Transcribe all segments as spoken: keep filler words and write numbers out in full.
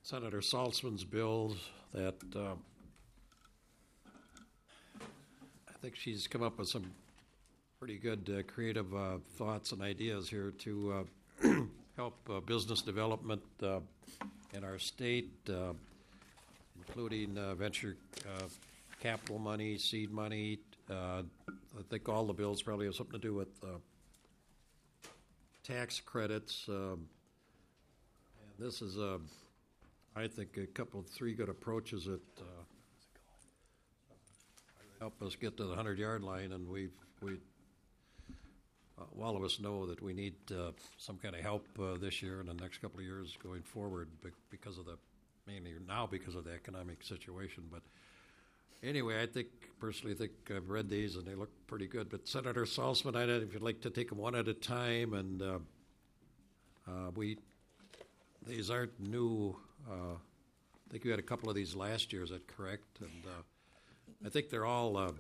Senator Saltzman's bill that uh, I think she's come up with some pretty good uh, creative uh, thoughts and ideas here to uh, help uh, business development uh, in our state, uh, including uh, venture uh, capital money, seed money. Uh, I think all the bills probably have something to do with uh, tax credits. Um, and this is, uh, I think, a couple of three good approaches that uh, help us get to the hundred-yard line, and we've we. Uh, all of us know that we need uh, some kind of help uh, this year and the next couple of years going forward because of the, mainly now because of the economic situation. But anyway, I think, personally, I think I've read these and they look pretty good. But Senator Saltzman, I don't know if you'd like to take them one at a time. And uh, uh, we, these aren't new. Uh, I think we had a couple of these last year, is that correct? And uh, I think they're all... Uh,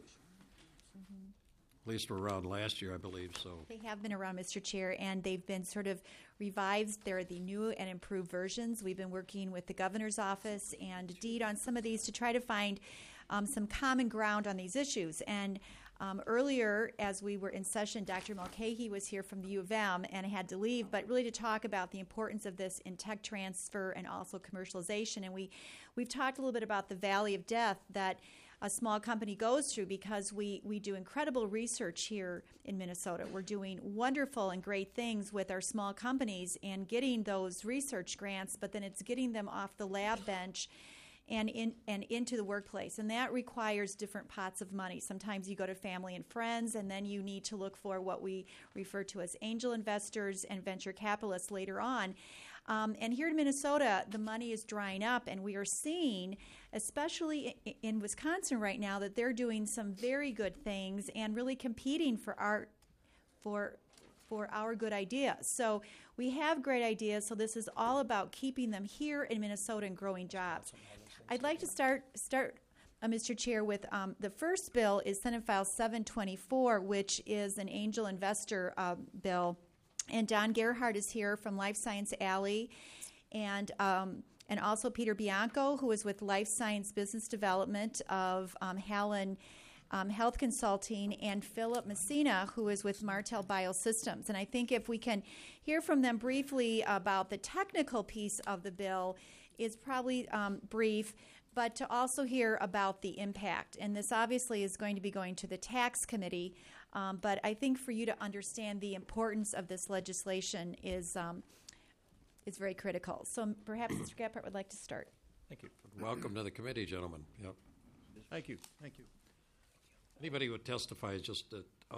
At least were around last year, I believe. So they have been around, Mister Chair, and they've been sort of revised. They're the new and improved versions. We've been working with the governor's office and DEED on some of these to try to find um, some common ground on these issues. And um, earlier, as we were in session, Doctor Mulcahy was here from the U of M and had to leave, but really to talk about the importance of this in tech transfer and also commercialization. And we we've talked a little bit about the valley of death that a small company goes through because we, we do incredible research here in Minnesota. We're doing wonderful and great things with our small companies and getting those research grants, but then it's getting them off the lab bench and in and into the workplace. And that requires different pots of money. Sometimes you go to family and friends, and then you need to look for what we refer to as angel investors and venture capitalists later on. Um, and here in Minnesota, the money is drying up, and we are seeing, especially in, in Wisconsin right now, that they're doing some very good things and really competing for our for for our good ideas. So we have great ideas. So this is all about keeping them here in Minnesota and growing jobs. I'd like to start start. Uh, Mister Chair, with um, the first bill is Senate File seven twenty-four, which is an angel investor uh, bill. And Don Gerhardt is here from Life Science Alley, and um, and also Peter Bianco, who is with Life Science Business Development of um, Hallen um, Health Consulting, and Philip Messina, who is with Martel Biosystems. And I think if we can hear from them briefly about the technical piece of the bill, is probably um, brief, but to also hear about the impact. And this obviously is going to be going to the tax committee. Um, but I think for you to understand the importance of this legislation is um, is very critical. So perhaps Mister Gephardt would like to start. Thank you. Welcome to the committee, gentlemen. Yep. Thank you. Thank you. Anybody who would testify, just uh, uh,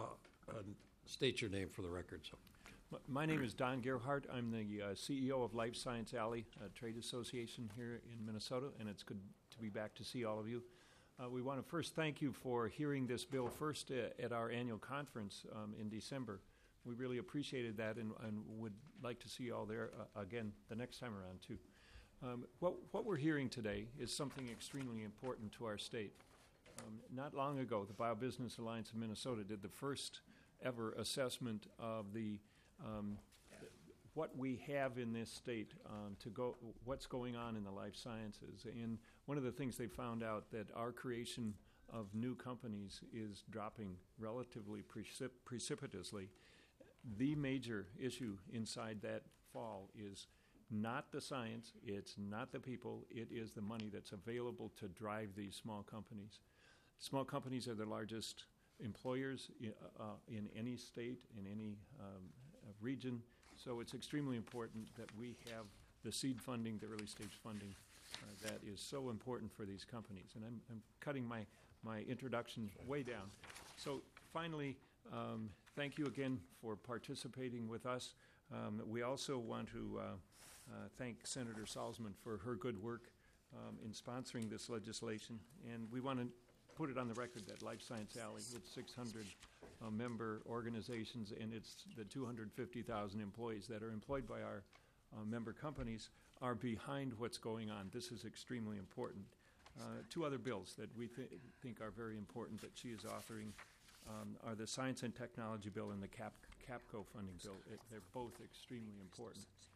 state your name for the record. So. My name is Don Gerhardt. I'm the uh, C E O of Life Science Alley, a trade association here in Minnesota, and it's good to be back to see all of you. Uh, we want to first thank you for hearing this bill first uh, at our annual conference um, in December. We really appreciated that and, and would like to see you all there uh, again the next time around, too. Um, what, what we're hearing today is something extremely important to our state. Um, not long ago, the BioBusiness Alliance of Minnesota did the first ever assessment of the um, what we have in this state um, to go, what's going on in the life sciences. And one of the things they found out that our creation of new companies is dropping relatively precip- precipitously. The major issue inside that fall is not the science, it's not the people, it is the money that's available to drive these small companies. Small companies are the largest employers in, uh, in any state, in any um, uh, region. So it's extremely important that we have the seed funding, the early stage funding uh, that is so important for these companies. And I'm, I'm cutting my, my introduction way down. So finally, um, thank you again for participating with us. Um, we also want to uh, uh, thank Senator Saltzman for her good work um, in sponsoring this legislation. And we want to put it on the record that Life Science Alley, with six hundred uh, member organizations and it's the two hundred fifty thousand employees that are employed by our uh, member companies, are behind what's going on. This is extremely important. Uh, two other bills that we th- think are very important that she is authoring um, are the Science and Technology Bill and the Cap- CAPCO funding bill. It, they're both extremely important.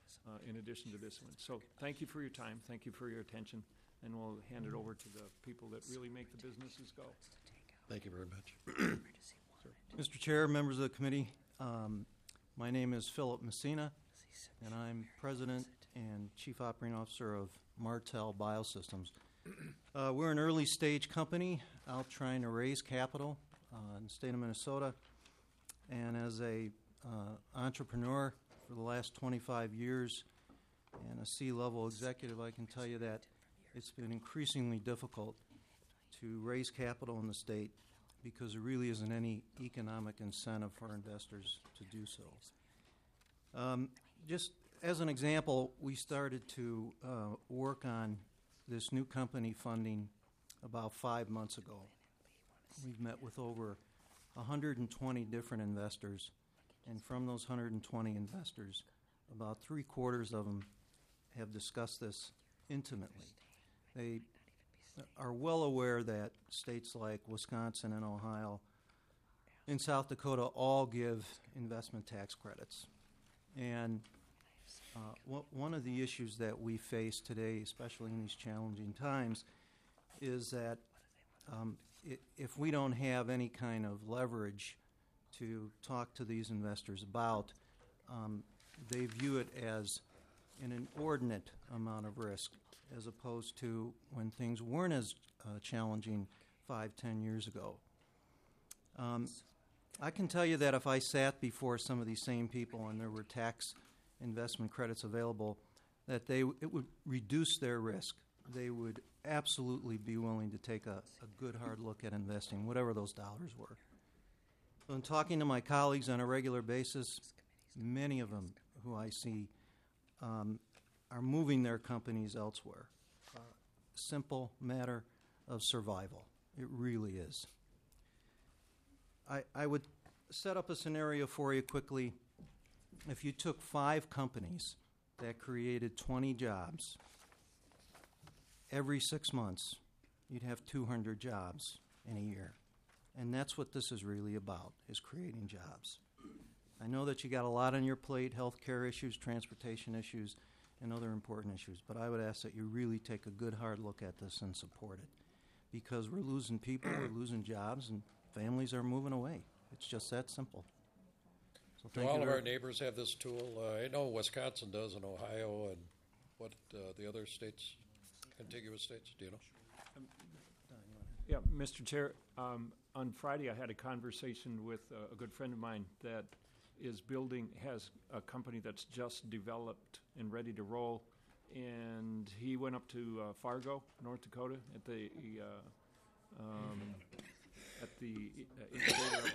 uh, in addition to this one. So thank you for your time, thank you for your attention, and we'll hand it over to the people that really make the businesses go. Thank you very much. Mister Chair, members of the committee, um, my name is Philip Messina, and I'm President and Chief Operating Officer of Martel Biosystems. Uh, we're an early-stage company out trying to raise capital uh, in the state of Minnesota, and as a uh, entrepreneur for the last twenty-five years and a C-level executive, I can tell you that it's been increasingly difficult to raise capital in the state because there really isn't any economic incentive for investors to do so. Um, just as an example, we started to uh, work on this new company funding about five months ago. We've met with over one hundred twenty different investors, and from those one hundred twenty investors, about three quarters of them have discussed this intimately. They are well aware that states like Wisconsin and Ohio and South Dakota all give investment tax credits. And uh, w- one of the issues that we face today, especially in these challenging times, is that um, I- if we don't have any kind of leverage to talk to these investors about, um, they view it as an inordinate amount of risk, as opposed to when things weren't as uh, challenging five, ten years ago. Um, I can tell you that if I sat before some of these same people and there were tax investment credits available, that they it would reduce their risk. They would absolutely be willing to take a, a good hard look at investing, whatever those dollars were. So in talking to my colleagues on a regular basis, many of them who I see um, are moving their companies elsewhere. Uh, simple matter of survival. It really is. I, I would set up a scenario for you quickly. If you took five companies that created twenty jobs, every six months you'd have two hundred jobs in a year. And that's what this is really about, is creating jobs. I know that you got a lot on your plate, health care issues, transportation issues, and other important issues, but I would ask that you really take a good hard look at this and support it, because we're losing people, we're losing jobs, and families are moving away. It's just that simple. So Do thank all you of very- our neighbors have this tool? Uh, I know Wisconsin does, and Ohio, and what, uh, the other states, contiguous states, do you know? Yeah, Mister Chair, um, on Friday I had a conversation with uh, a good friend of mine that is building, has a company that's just developed and ready to roll, and he went up to uh, Fargo, North Dakota, at the uh, um, at the uh, incubator.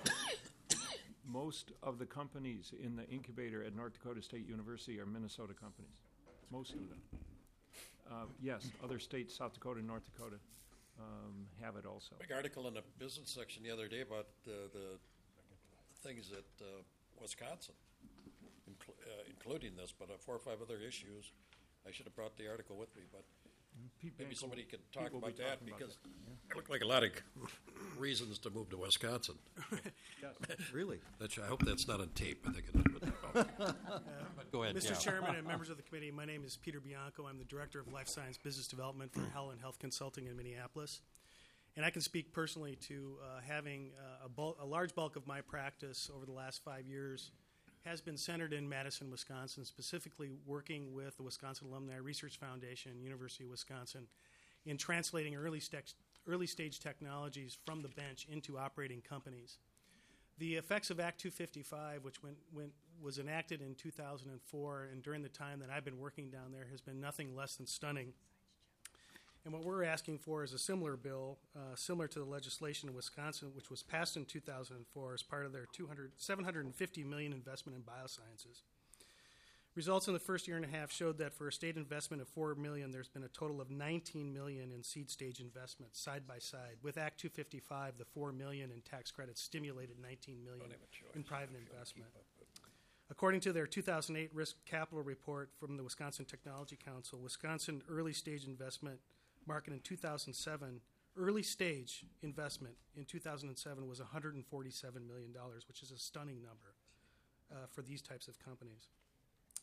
Most of the companies in the incubator at North Dakota State University are Minnesota companies. Most of them. Uh, yes, other states, South Dakota and North Dakota, um, have it also. Big article in the business section the other day about uh, the things at uh, Wisconsin, inclu- uh, including this, but uh, four or five other issues. I should have brought the article with me, but maybe somebody could talk People will about be that, talking about because that, there look like a lot of reasons to move to Wisconsin. Yes. Really? That's, I hope that's not on tape. I think it is. But, but go ahead. Mister yeah. Chairman and members of the committee, my name is Peter Bianco. I'm the Director of Life Science Business Development for Helen Health Consulting in Minneapolis. And I can speak personally to uh, having uh, a, bulk, a large bulk of my practice over the last five years has been centered in Madison, Wisconsin, specifically working with the Wisconsin Alumni Research Foundation, University of Wisconsin, in translating early, st- early stage technologies from the bench into operating companies. The effects of Act two fifty-five, which went, went, was enacted in two thousand four, and during the time that I've been working down there, has been nothing less than stunning. And what we're asking for is a similar bill, uh, similar to the legislation in Wisconsin, which was passed in two thousand four as part of their two hundred, seven hundred fifty million dollars investment in biosciences. Results in the first year and a half showed that for a state investment of four million dollars, there's been a total of nineteen million dollars in seed stage investments side by side. With Act two fifty-five, the four million dollars in tax credits stimulated nineteen million dollars in private investment. According to their two thousand eight risk capital report from the Wisconsin Technology Council, Wisconsin early stage investment market in two thousand seven, early stage investment in two thousand seven was one hundred forty-seven million dollars, which is a stunning number uh, for these types of companies.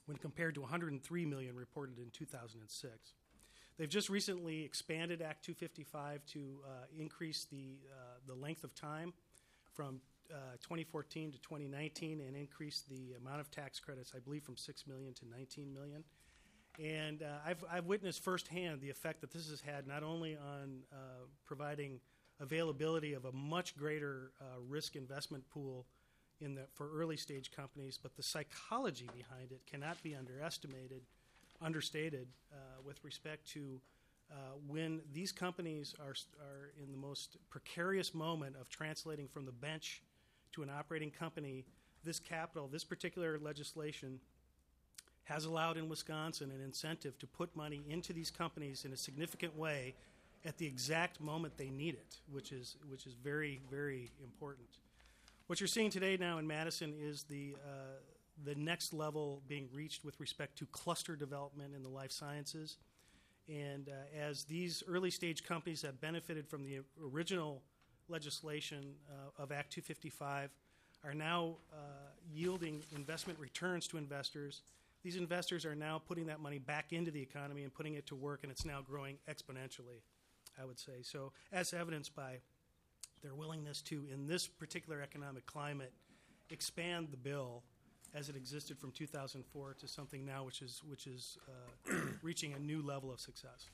when compared to one hundred three million dollars reported in two thousand six. They've just recently expanded Act two fifty-five to uh, increase the, uh, the length of time from uh, twenty fourteen to twenty nineteen and increase the amount of tax credits, I believe, from six million dollars to nineteen million dollars. And uh, I've, I've witnessed firsthand the effect that this has had not only on uh, providing availability of a much greater uh, risk investment pool in the, for early stage companies, but the psychology behind it cannot be underestimated, understated uh, with respect to uh, when these companies are, are in the most precarious moment of translating from the bench to an operating company. This capital, this particular legislation has allowed in Wisconsin an incentive to put money into these companies in a significant way at the exact moment they need it, which is which is very, very important. What you're seeing today now in Madison is the uh, the next level being reached with respect to cluster development in the life sciences. And uh, as these early stage companies have benefited from the original legislation uh, of Act two fifty-five, are now uh, yielding investment returns to investors. These investors are now putting that money back into the economy and putting it to work, and it's now growing exponentially, I would say. So as evidenced by their willingness to, in this particular economic climate, expand the bill as it existed from two thousand four to something now which is, which is uh, reaching a new level of success.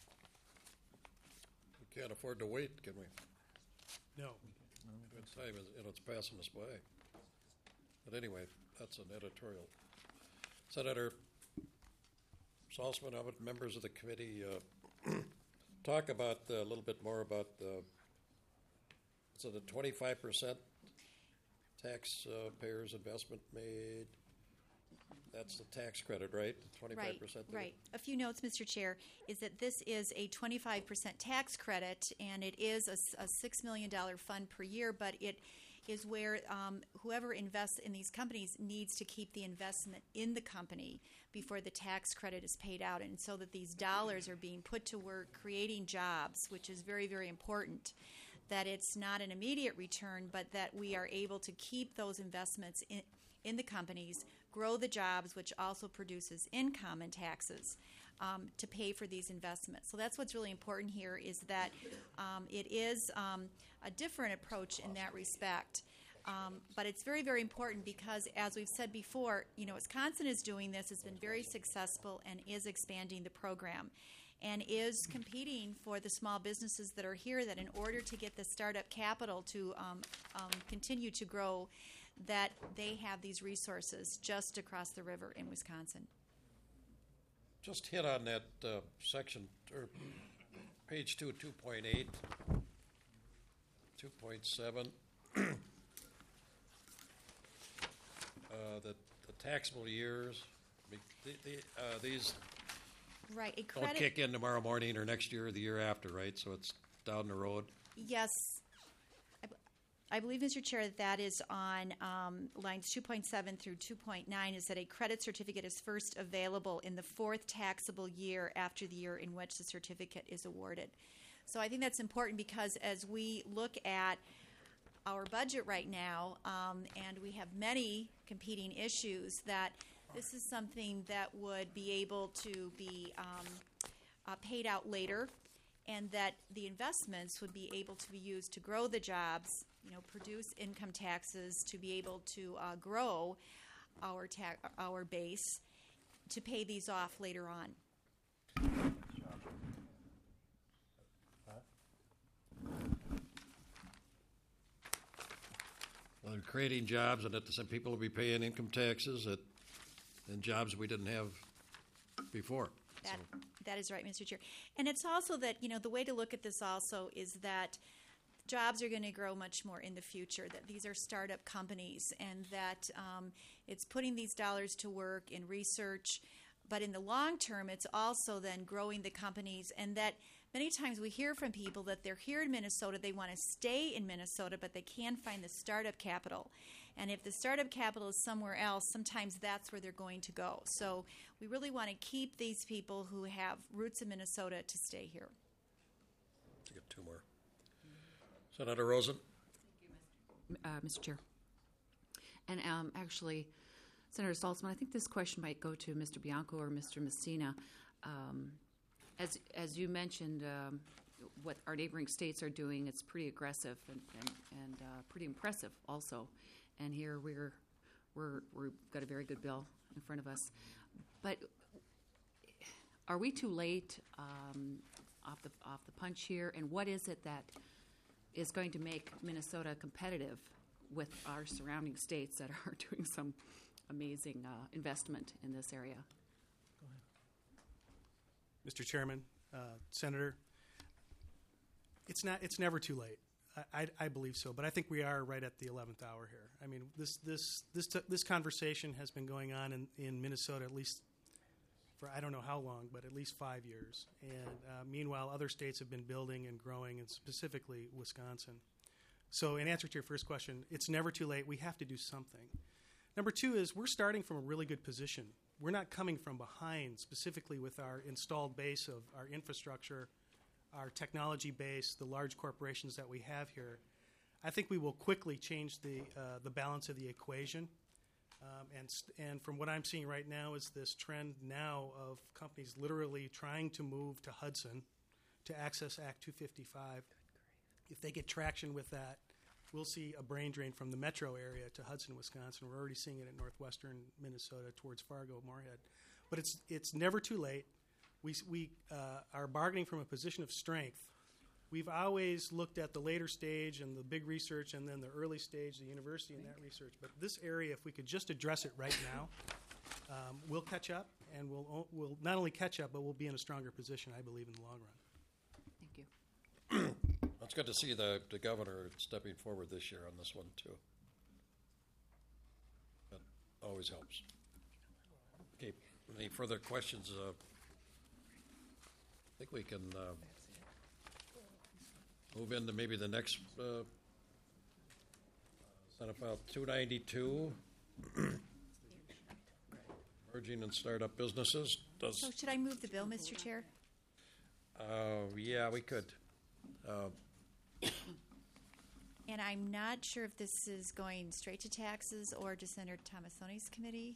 We can't afford to wait, can we? No. Good time, is- you know, it's passing us by. But anyway, that's an editorial. Senator Salzman, Abbott, members of the committee, uh, talk about uh, a little bit more about the, so the twenty-five percent taxpayers investment made. That's the tax credit, right? twenty-five Right, percent. right. A few notes, Mister Chair, is that this is a twenty-five percent tax credit, and it is a, s- a six million dollars fund per year, but it is where um, whoever invests in these companies needs to keep the investment in the company before the tax credit is paid out, and so that these dollars are being put to work creating jobs, which is very, very important. That it's not an immediate return, but that we are able to keep those investments in, in the companies, grow the jobs, which also produces income and taxes um, to pay for these investments. So that's what's really important here is that um, it is um, a different approach in that respect. Um, but it's very, very important because, as we've said before, you know, Wisconsin is doing this, has been very successful, and is expanding the program, and is competing for the small businesses that are here. That in order to get the startup capital to um, um, continue to grow, that they have these resources just across the river in Wisconsin. Just hit on that uh, section, or page two, two point eight, two point seven. Uh, the, the taxable years, I mean, the, the, uh, these Right. A don't credit. kick in tomorrow morning or next year or the year after, right? So it's down the road. Yes. I, b- I believe, Mister Chair, that that is on um, lines two point seven through two point nine, is that a credit certificate is first available in the fourth taxable year after the year in which the certificate is awarded. So I think that's important because as we look at our budget right now, um, and we have many competing issues, that this is something that would be able to be um, uh, paid out later, and that the investments would be able to be used to grow the jobs, you know, produce income taxes, to be able to uh, grow our ta- our base, to pay these off later on. Well, they're creating jobs, and at the same, people will be paying income taxes at, in jobs we didn't have before. That, So, that is right, Mister Chair. And it's also that, you know, the way to look at this also is that jobs are going to grow much more in the future, that these are startup companies, and that um, it's putting these dollars to work in research. But in the long term, it's also then growing the companies, and that many times we hear from people that they're here in Minnesota, they want to stay in Minnesota, but they can't find the startup capital. And if the startup capital is somewhere else, sometimes that's where they're going to go. So we really want to keep these people who have roots in Minnesota to stay here. to get two more. Senator Rosen? uh, Mister Chair. And um, actually, Senator Saltzman, I think this question might go to Mister Bianco or Mister Messina. Um, as as you mentioned, um, what our neighboring states are doing, it's pretty aggressive and and, and uh, pretty impressive also. And here we're we're we've got a very good bill in front of us. But are we too late um, off the off the punch here? And what is it that is going to make Minnesota competitive with our surrounding states that are doing some amazing uh, investment in this area? Mister Chairman, uh, Senator, it's not. It's never too late. I, I, I believe so, but I think we are right at the eleventh hour here. I mean, this this this t- this conversation has been going on in, in Minnesota at least for I don't know how long, but at least five years. And uh, meanwhile, other states have been building and growing, and specifically Wisconsin. So, in answer to your first question, it's never too late. We have to do something. Number two is we're starting from a really good position. We're not coming from behind, specifically with our installed base of our infrastructure, our technology base, the large corporations that we have here. I think we will quickly change the uh, the balance of the equation. Um, and st- and from what I'm seeing right now is this trend now of companies literally trying to move to Hudson to access Act two fifty-five. If they get traction with that, we'll see a brain drain from the metro area to Hudson, Wisconsin. We're already seeing it in northwestern Minnesota towards Fargo, Moorhead. But it's it's never too late. We, we uh, are bargaining from a position of strength. We've always looked at the later stage and the big research and then the early stage, the university and that research. But this area, if we could just address it right now, um, we'll catch up, and we'll, we'll not only catch up, but we'll be in a stronger position, I believe, in the long run. Thank you. It's good to see the, the governor stepping forward this year on this one, too. That always helps. Okay, any further questions? Uh, I think we can uh, move into maybe the next uh, Senate File two ninety-two, merging and startup businesses. Does So should I move the bill, Mister Chair? uh, yeah, we could. Uh, And I'm not sure if this is going straight to taxes or to Senator Tomassoni's committee.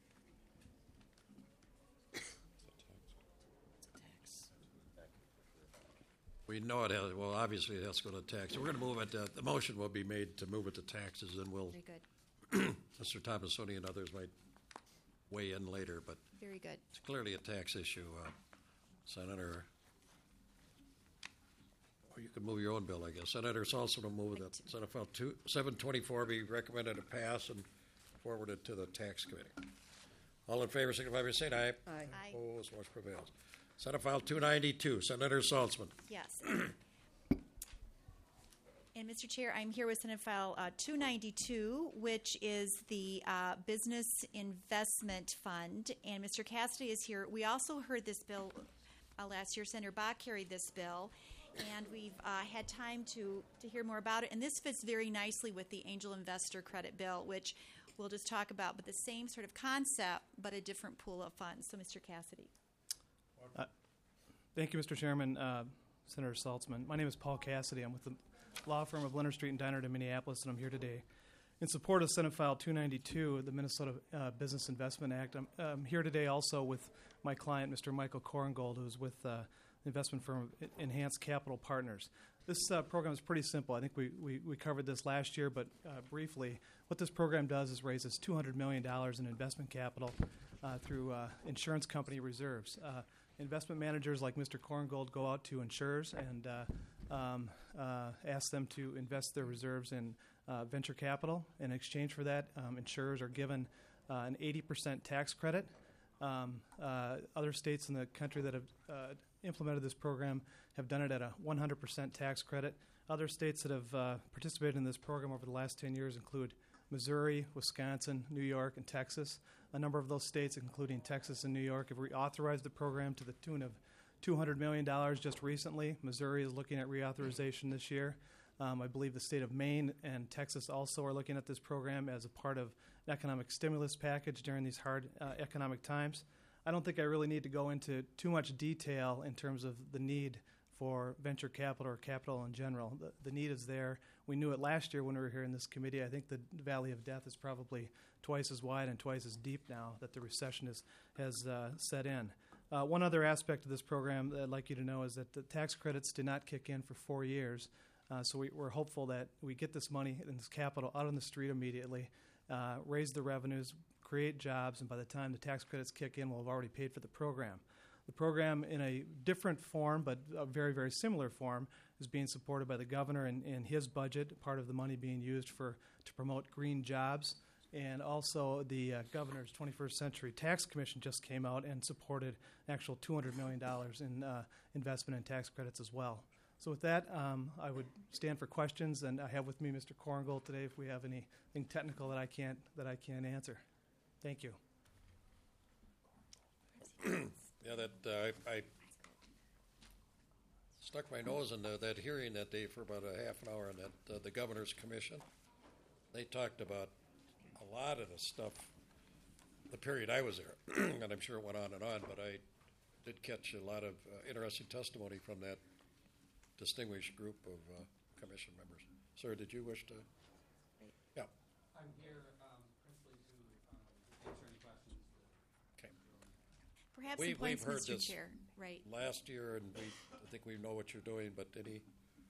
We know it has, well, obviously it has to go to tax. So we're going to move it, uh, the motion will be made to move it to taxes, and we'll, Very good. Mister Tomassoni and others might weigh in later, but Very good. it's clearly a tax issue, uh, Senator. Or you could move your own bill, I guess. Senator Saltzman will move that Senate File two, seven twenty-four be recommended to pass and forwarded to the tax committee. All in favor, signify by saying aye. Aye. Aye. Opposed, motion prevails. Senate File two ninety-two, Senator Saltzman. Yes. And Mister Chair, I'm here with Senate File uh, two ninety-two, which is the uh, Business Investment Fund. And Mister Cassidy is here. We also heard this bill uh, last year. Senator Bach carried this bill. And we've uh, had time to, to hear more about it. And this fits very nicely with the Angel Investor Credit Bill, which we'll just talk about, but the same sort of concept, but a different pool of funds. So, Mister Cassidy. Uh, thank you, Mister Chairman, uh, Senator Saltzman. My name is Paul Cassidy. I'm with the law firm of Leonard Street and Diner in Minneapolis, and I'm here today in support of Senate File two ninety-two, the Minnesota uh, Business Investment Act. I'm, I'm here today also with my client, Mister Michael Korengold, who's with uh, the investment firm Enhanced Capital Partners. This uh, program is pretty simple. I think we, we, we covered this last year, but uh, briefly, what this program does is raises two hundred million dollars in investment capital uh, through uh, insurance company reserves. Uh, investment managers like Mister Korengold go out to insurers and uh, um, uh, ask them to invest their reserves in uh, venture capital. In exchange for that, um, insurers are given uh, an eighty percent tax credit. Um, uh, other states in the country that have uh, implemented this program have done it at a one hundred percent tax credit. Other states that have uh, participated in this program over the last ten years include Missouri, Wisconsin, New York, and Texas. A number of those states, including Texas and New York, have reauthorized the program to the tune of two hundred million dollars just recently. Missouri is looking at reauthorization this year. Um, I believe the state of Maine and Texas also are looking at this program as a part of an economic stimulus package during these hard uh, economic times. I don't think I really need to go into too much detail in terms of the need for venture capital or capital in general. The, the need is there. We knew it last year when we were here in this committee. I think the valley of death is probably twice as wide and twice as deep now that the recession is, has uh, set in. Uh, one other aspect of this program that I'd like you to know is that the tax credits did not kick in for four years. Uh, so we, we're hopeful that we get this money and this capital out on the street immediately, uh, raise the revenues, create jobs, and by the time the tax credits kick in, we'll have already paid for the program. The program, in a different form, but a very, very similar form, is being supported by the governor in, in his budget, part of the money being used for to promote green jobs. And also the uh, governor's twenty-first Century Tax Commission just came out and supported an actual two hundred million dollars in uh, investment in tax credits as well. So with that, um, I would stand for questions, and I have with me Mister Korngold today if we have anything technical that I can't, that I can't answer. Thank you. Yeah, that uh, I, I stuck my nose in the, that hearing that day for about a half an hour on that uh, the governor's commission. They talked about a lot of the stuff the period I was there, and I'm sure it went on and on. But I did catch a lot of uh, interesting testimony from that distinguished group of uh, commission members. Sir, did you wish to? Yeah. I'm here um, principally to um, answer any questions. Okay. Perhaps We- some points, we've heard Mister this Chair. Right. Last year, and we I think we know what you're doing. But any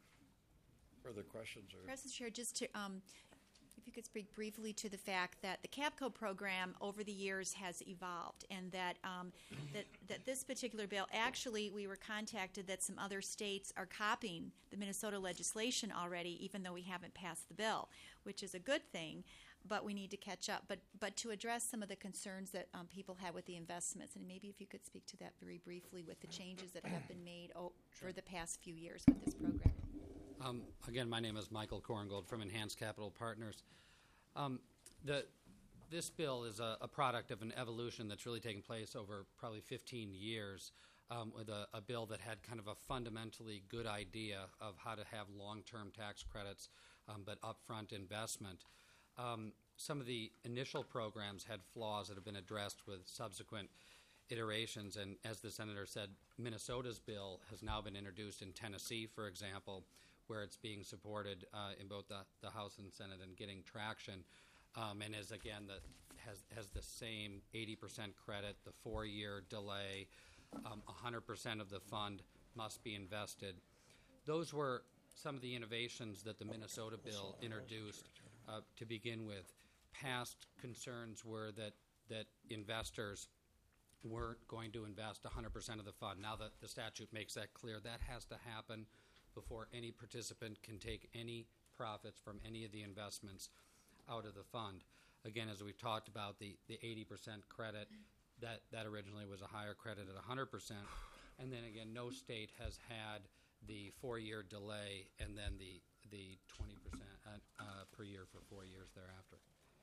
further questions? Or Perhaps, Mister Chair, just to, um, if you could speak briefly to the fact that the CAPCO program over the years has evolved, and that um, that, that this particular bill, actually, we were contacted that some other states are copying the Minnesota legislation already, even though we haven't passed the bill, which is a good thing. But we need to catch up. But but to address some of the concerns that um, people have with the investments, and maybe if you could speak to that very briefly with the changes that have been made over sure. the past few years with this program. Um, again, my name is Michael Korngold from Enhanced Capital Partners. Um, the, this bill is a, a product of an evolution that's really taken place over probably fifteen years um, with a, a bill that had kind of a fundamentally good idea of how to have long-term tax credits um, but upfront investment. Um, some of the initial programs had flaws that have been addressed with subsequent iterations, and as the Senator said, Minnesota's bill has now been introduced in Tennessee, for example, where it's being supported uh, in both the, the House and Senate and getting traction, um, and is again the, has has the same eighty percent credit, the four-year delay, um, one hundred percent of the fund must be invested. Those were some of the innovations that the Minnesota bill introduced uh, to begin with. Past concerns were that that investors weren't going to invest one hundred percent of the fund. Now that the statute makes that clear, that has to happen before any participant can take any profits from any of the investments out of the fund. Again, as we've talked about, the, the eighty percent credit, that, that originally was a higher credit at one hundred percent. And then again, no state has had the four-year delay and then the, the twenty percent uh, per year for four years thereafter.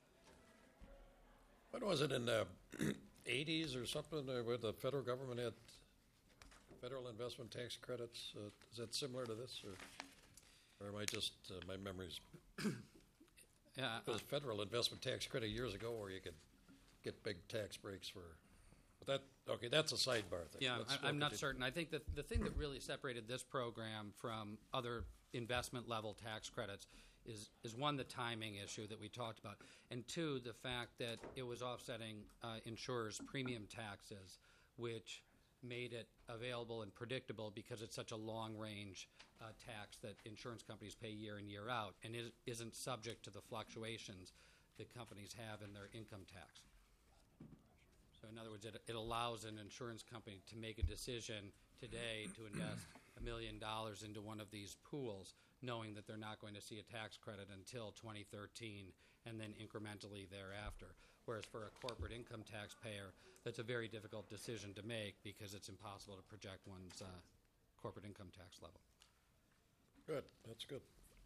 When was it, in the eighties or something, uh, where the federal government had federal investment tax credits? Uh, is that similar to this, or, or am I just, uh, my memories? Yeah, There was federal investment tax credit years ago where you could get big tax breaks for, but that, okay, that's a sidebar thing. Yeah, Let's I, I'm look not at certain. I think that the thing that really separated this program from other investment level tax credits is, is one, the timing issue that we talked about, and two, the fact that it was offsetting uh, insurers' premium taxes, which made it available and predictable because it's such a long-range uh, tax that insurance companies pay year in, year out, and is, isn't subject to the fluctuations that companies have in their income tax. So in other words, it, it allows an insurance company to make a decision today to invest a million dollars into one of these pools, knowing that they're not going to see a tax credit until twenty thirteen and then incrementally thereafter. Whereas for a corporate income taxpayer, that's a very difficult decision to make because it's impossible to project one's uh, corporate income tax level. Good, that's good.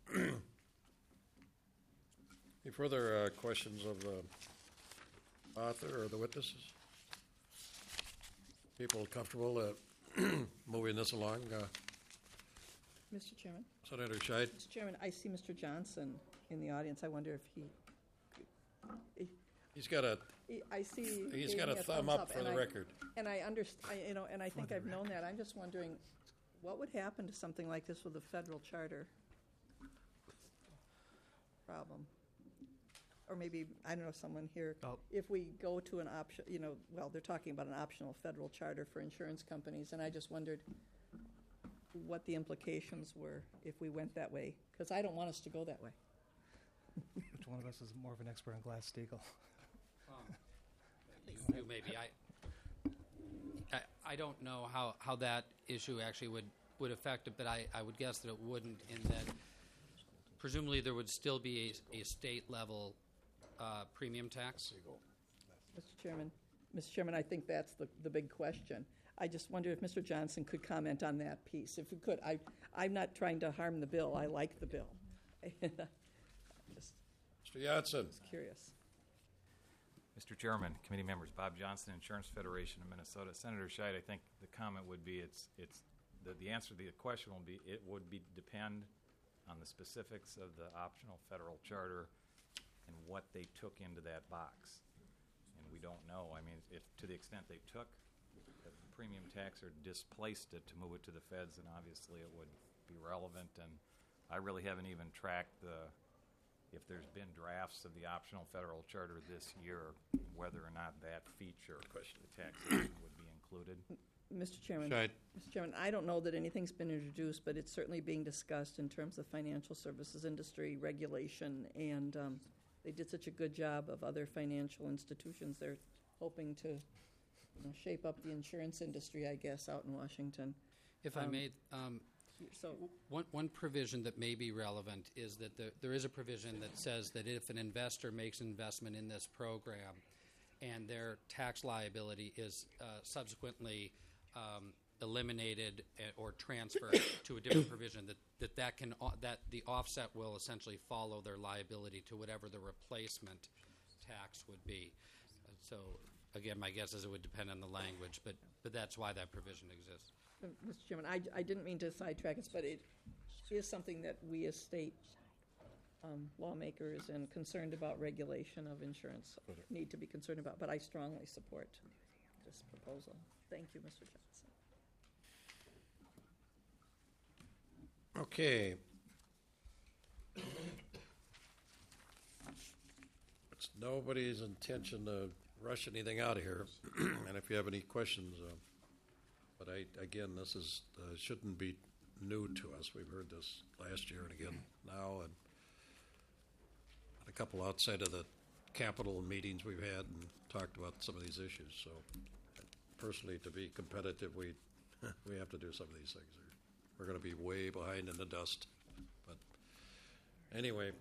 Any further uh, questions of the author or the witnesses? People comfortable uh, moving this along? Uh, Mister Chairman? Senator Scheid? Mister Chairman, I see Mister Johnson in the audience. I wonder if he... he He's got a, he- I see... he's gave got a me thumb thumbs up for and the I- record. And I understand, you know, and I think I've known that. I'm just wondering What would happen to something like this with a federal charter problem? Or maybe, I don't know, someone here, Oh. if we go to an option, you know, well, they're talking about an optional federal charter for insurance companies, and I just wondered what the implications were if we went that way, because I don't want us to go that way. Which one of us is more of an expert on Glass-Steagall? You, you maybe. I, I, I don't know how, how that issue actually would, would affect it, but I, I would guess that it wouldn't in that presumably there would still be a, a state level uh, premium tax. Mister Chairman, Mister Chairman, I think that's the, the big question. I just wonder if Mister Johnson could comment on that piece. If you could, I, I'm not trying to harm the bill. I like the bill. I'm just Mister Yatsen. curious. Mister Chairman, committee members, Bob Johnson, Insurance Federation of Minnesota. Senator Scheid, I think the comment would be it's it's the, the answer to the question will be it would be depend on the specifics of the optional federal charter and what they took into that box. And we don't know. I mean, if to the extent they took the premium tax or displaced it to move it to the feds, then obviously it would be relevant. And I really haven't even tracked the if there's been drafts of the optional federal charter this year, whether or not that feature, the taxation, would be included. Mister Chairman, Scheid. Mister Chairman, I don't know that anything's been introduced, but it's certainly being discussed in terms of financial services industry regulation, and um, they did such a good job of other financial institutions. They're hoping to, you know, shape up the insurance industry, I guess, out in Washington. If I Um, may, um, So, one, one provision that may be relevant is that there, there is a provision that says that if an investor makes an investment in this program and their tax liability is uh, subsequently um, eliminated uh, or transferred to a different provision, that, that that can uh, that the offset will essentially follow their liability to whatever the replacement tax would be. Uh, so again, my guess is it would depend on the language, but but that's why that provision exists. uh, Mister Chairman, I, I didn't mean to sidetrack us, but it is something that we as state um, lawmakers and concerned about regulation of insurance need to be concerned about, but I strongly support this proposal. Thank you, Mister Johnson. Okay. It's nobody's intention to rush anything out of here. And if you have any questions, uh, but I, again, this is uh, shouldn't be new to us. We've heard this last year and again now, and a couple outside of the Capitol meetings we've had and talked about some of these issues. So, personally, to be competitive, we we have to do some of these things. We're going to be way behind in the dust. But anyway,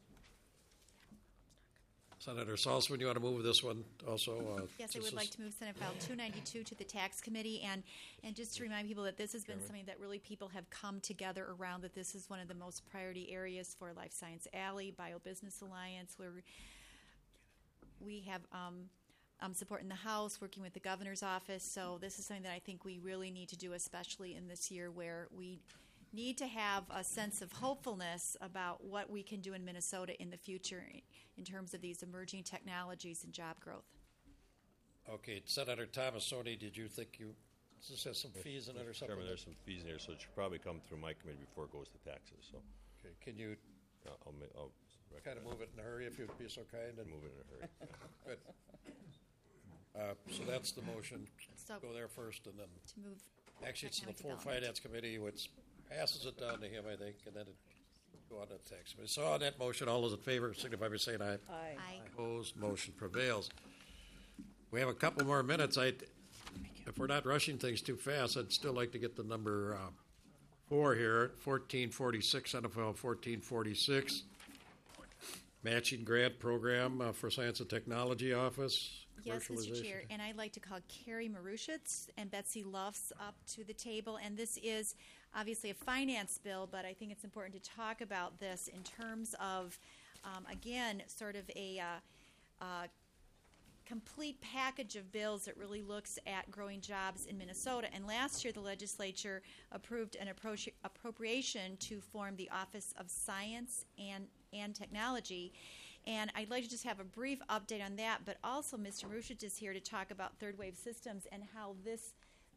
Senator Salzman, you want to move this one also? Uh, Yes, I this would is- like to move Senate File two ninety-two to the Tax Committee, and, and just to remind people that this has been something that really people have come together around, that this is one of the most priority areas for Life Science Alley, BioBusiness Alliance, where we have um, um, support in the House, working with the governor's office. So this is something that I think we really need to do, especially in this year where we need to have a sense of hopefulness about what we can do in Minnesota in the future in terms of these emerging technologies and job growth. Okay, Senator Thomasoni, did you think you, does this have some fees in it or something? Chairman, there's some fees in here, so it should probably come through my committee before it goes to taxes, so Okay, can you uh, I'll, ma- I'll kind of move it in a hurry if you'd be so kind? And move it in a hurry. Good. Uh, So that's the motion. So Go there first and then, to move actually, it's the economic full development. Finance Committee, which passes it down to him, I think, and then it go on to the Tax Committee. So on that motion, all those in favor signify by saying aye. Aye. Aye. Opposed, motion prevails. We have a couple more minutes. I, if we're not rushing things too fast, I'd still like to get the number uh, four here, fourteen forty-six, Senate File fourteen forty-six. Matching grant program uh, for Science and Technology Office. Yes, Mister commercialization. Chair, and I'd like to call Carrie Marushitz and Betsy Luffs up to the table. And this is obviously a finance bill, but I think it's important to talk about this in terms of, um, again, sort of a uh, uh, complete package of bills that really looks at growing jobs in Minnesota. And last year, the legislature approved an appro- appropriation to form the Office of Science and, and Technology. And I'd like to just have a brief update on that, but also Mister Marushitz is here to talk about third wave systems and how this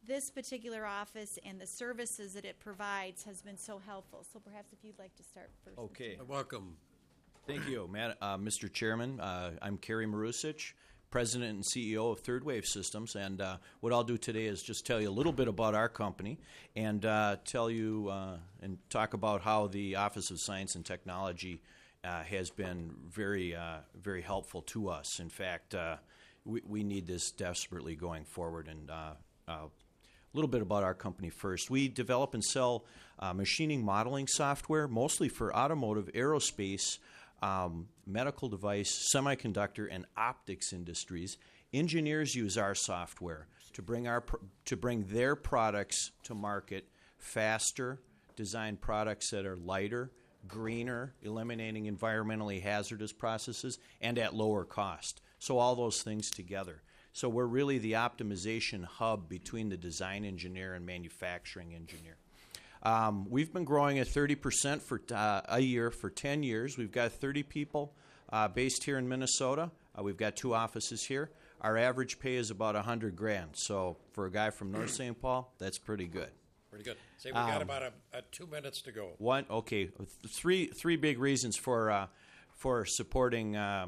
this particular office and the services that it provides has been so helpful. So perhaps if you'd like to start first. Okay. Welcome. Thank you, Mad- uh, Mister Chairman. Uh, I'm Kerry Marusic, President and C E O of Third Wave Systems, and uh, what I'll do today is just tell you a little bit about our company and uh, tell you uh, and talk about how the Office of Science and Technology uh, has been very, uh, very helpful to us. In fact, uh, we, we need this desperately going forward. And uh, uh, a little bit about our company first. We develop and sell uh, machining modeling software, mostly for automotive, aerospace, Um, medical device, semiconductor, and optics industries. Engineers use our software to bring our pr- to bring their products to market faster, design products that are lighter, greener, eliminating environmentally hazardous processes, and at lower cost. So all those things together. So we're really the optimization hub between the design engineer and manufacturing engineer. Um, we've been growing at thirty percent for uh, a year for ten years. We've got thirty people uh, based here in Minnesota. Uh, we've got two offices here. Our average pay is about one hundred grand. So for a guy from North Saint Paul, that's pretty good. Pretty good. Say we've got Um, about a, a two minutes to go. One, okay, th- three three big reasons for uh, for supporting. Uh,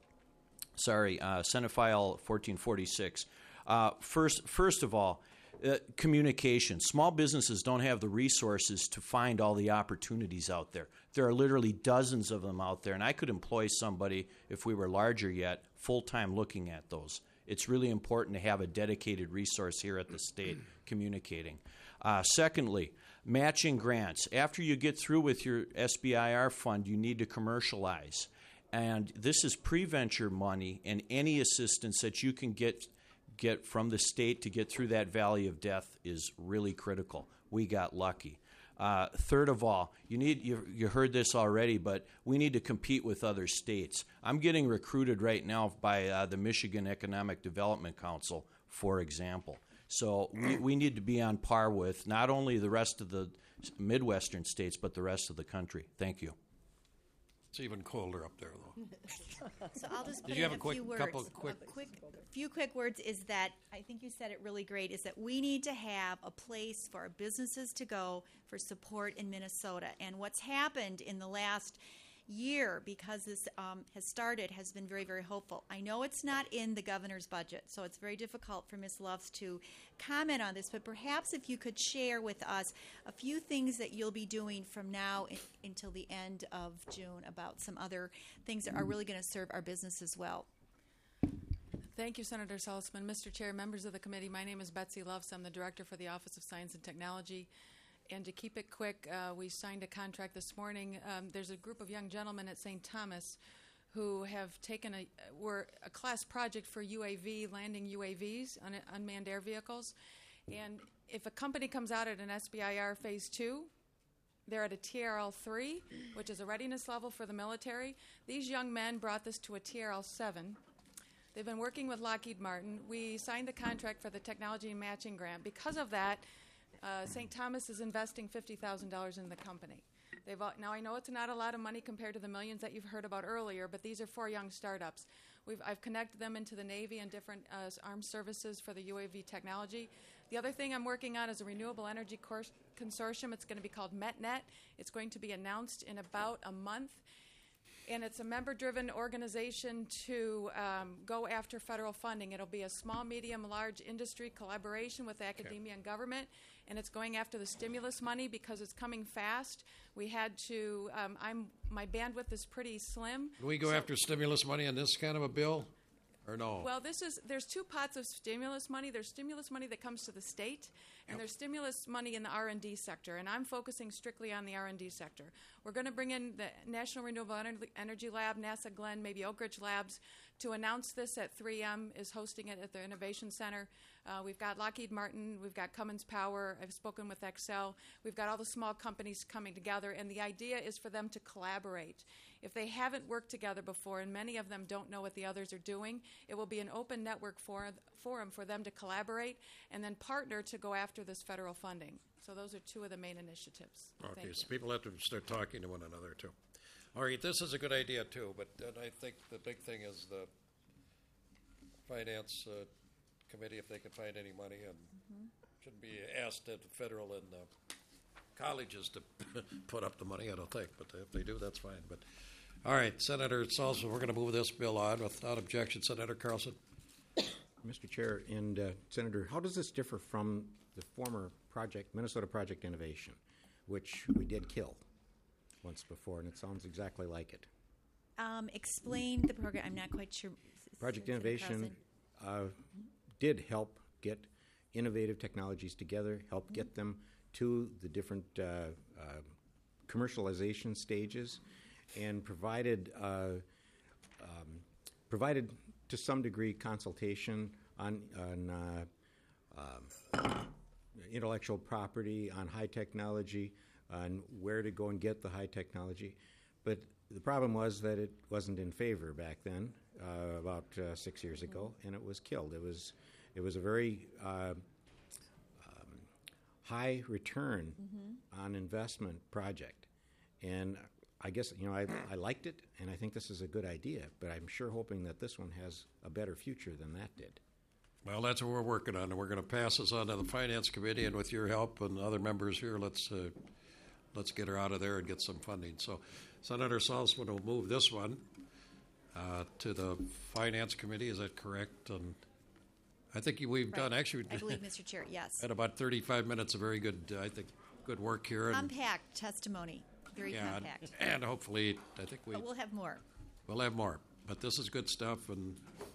sorry, uh, Senate File fourteen forty-six. Uh, first, first of all. Uh, communication. Small businesses don't have the resources to find all the opportunities out there. There are literally dozens of them out there, and I could employ somebody, if we were larger yet, full-time looking at those. It's really important to have a dedicated resource here at the state communicating. Uh, secondly, matching grants. After you get through with your S B I R fund, you need to commercialize. And this is pre-venture money, and any assistance that you can get get from the state to get through that valley of death is really critical. We got lucky. Uh, third of all, you need you, you heard this already, but we need to compete with other states. I'm getting recruited right now by uh, the Michigan Economic Development Council, for example. So we, we need to be on par with not only the rest of the Midwestern states, but the rest of the country. Thank you. It's even colder up there, though. So I'll just put Did you in have a a quick few words. couple of quick? A quick, few quick words is that I think you said it really great. Is that we need to have a place for our businesses to go for support in Minnesota. And what's happened in the last year, because this um, has started, has been very, very hopeful. I know it's not in the governor's budget, so it's very difficult for Miz Loves to comment on this, but perhaps if you could share with us a few things that you'll be doing from now in, until the end of June about some other things that are really going to serve our business as well. Thank you, Senator Saltzman. Mister Chair, members of the committee, my name is Betsy Loves. I'm the Director for the Office of Science and Technology. And to keep it quick, uh, we signed a contract this morning. Um, there's a group of young gentlemen at Saint Thomas who have taken a, were a class project for U A V, landing U A Vs, un- unmanned air vehicles. And if a company comes out at an S B I R Phase two, they're at a T R L three, which is a readiness level for the military. These young men brought this to a T R L seven. They've been working with Lockheed Martin. We signed the contract for the technology and matching grant. Because of that, Uh, Saint Thomas is investing fifty thousand dollars in the company. They've all, now, I know it's not a lot of money compared to the millions that you've heard about earlier, but these are four young startups. We've, I've connected them into the Navy and different uh, armed services for the U A V technology. The other thing I'm working on is a renewable energy course consortium. It's going to be called MetNet. It's going to be announced in about a month. And it's a member-driven organization to um, go after federal funding. It'll be a small, medium, large industry collaboration with academia and government, and it's going after the stimulus money because it's coming fast. We had to. Um, I'm my bandwidth is pretty slim. Can we go so- after stimulus money in this kind of a bill, or no? Well, this is there's two pots of stimulus money. There's stimulus money that comes to the state, and Yep. there's stimulus money in the R and D sector. And I'm focusing strictly on the R and D sector. We're going to bring in the National Renewable Ener- Energy Lab, NASA Glenn, maybe Oak Ridge Labs to announce this at three M is hosting it at the Innovation Center. Uh, we've got Lockheed Martin, we've got Cummins Power, I've spoken with Excel. We've got all the small companies coming together, and the idea is for them to collaborate. If they haven't worked together before, and many of them don't know what the others are doing, it will be an open network for, forum for them to collaborate and then partner to go after this federal funding. So those are two of the main initiatives. Okay, Thank so you. people have to start talking to one another, too. All right, this is a good idea, too, but then I think the big thing is the finance uh, committee, if they can find any money, and shouldn't be asked at the federal and uh, colleges to put up the money, I don't think, but if they do, that's fine. But all right, Senator Salzman, we're going to move this bill on without objection. Senator Carlson. Mister Chair and uh, Senator, how does this differ from the former project, Minnesota Project Innovation, which we did kill once before, and it sounds exactly like it? Um, explain the program. I'm not quite sure. Project Senator Innovation uh, did help get innovative technologies together, help Mm-hmm. get them to the different uh, uh, commercialization stages, and provided uh, um, provided to some degree consultation on on uh, um, intellectual property, on high technology, on where to go and get the high technology. But the problem was that it wasn't in favor back then, uh, about uh, six years ago, and it was killed. It was it was a very uh, um, high return Mm-hmm. on investment project, and I guess you know I, I liked it, and I think this is a good idea. But I'm sure hoping that this one has a better future than that did. Well, that's what we're working on, and we're going to pass this on to the Finance Committee, and with your help and other members here, let's uh, let's get her out of there and get some funding. So, Senator Salzman will move this one uh, to the Finance Committee. Is that correct? And I think we've Right. done actually. I believe, Mister Chair, yes. At about thirty-five minutes, a very good, uh, I think, good work here. And, Compact testimony, very yeah, and, compact. and hopefully, I think we But we'll have more. we'll have more. But this is good stuff, and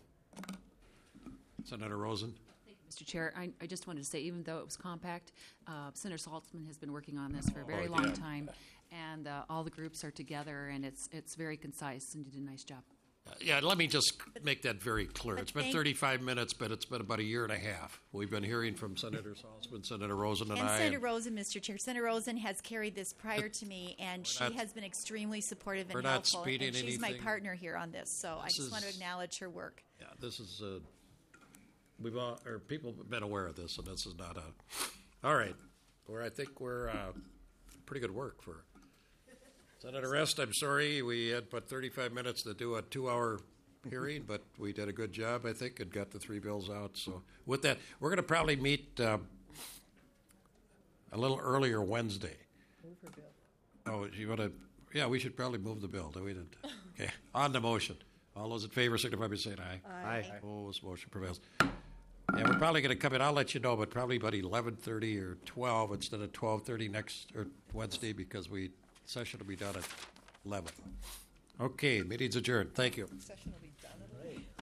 Senator Rosen. Mister Chair, I, I just wanted to say, even though it was compact, uh, Senator Saltzman has been working on this for a very Oh, long yeah. time, and uh, all the groups are together, and it's it's very concise, and you did a nice job. Uh, yeah, let me just make that very clear. But It's been thank- thirty-five minutes, but it's been about a year and a half. We've been hearing from Senator Salzman, Senator Rosen, and, And I. Senator Rosen, Mister Chair. Senator Rosen has carried this prior to me, and she not- has been extremely supportive and we're not helpful. speeding And she's my anything. partner here on this, so I This just want to is- acknowledge her work. Yeah, this is, uh, we've all, or people have been aware of this, and this is not a, all right. Where I think we're, uh, pretty good work for Senator Rest. I'm sorry, we had but thirty-five minutes to do a two-hour hearing, but we did a good job, I think, and got the three bills out. So with that, we're going to probably meet uh, a little earlier Wednesday. Move her bill. Oh, you want to? Yeah, we should probably move the bill. Do we? Did okay. On the motion, all those in favor signify by saying aye. Aye. Opposed, motion prevails. Yeah, we're probably going to come in. I'll let you know, but probably about eleven thirty or twelve instead of twelve thirty next or Wednesday because we session will be done at eleven. Okay, meeting's adjourned. Thank you. Session will be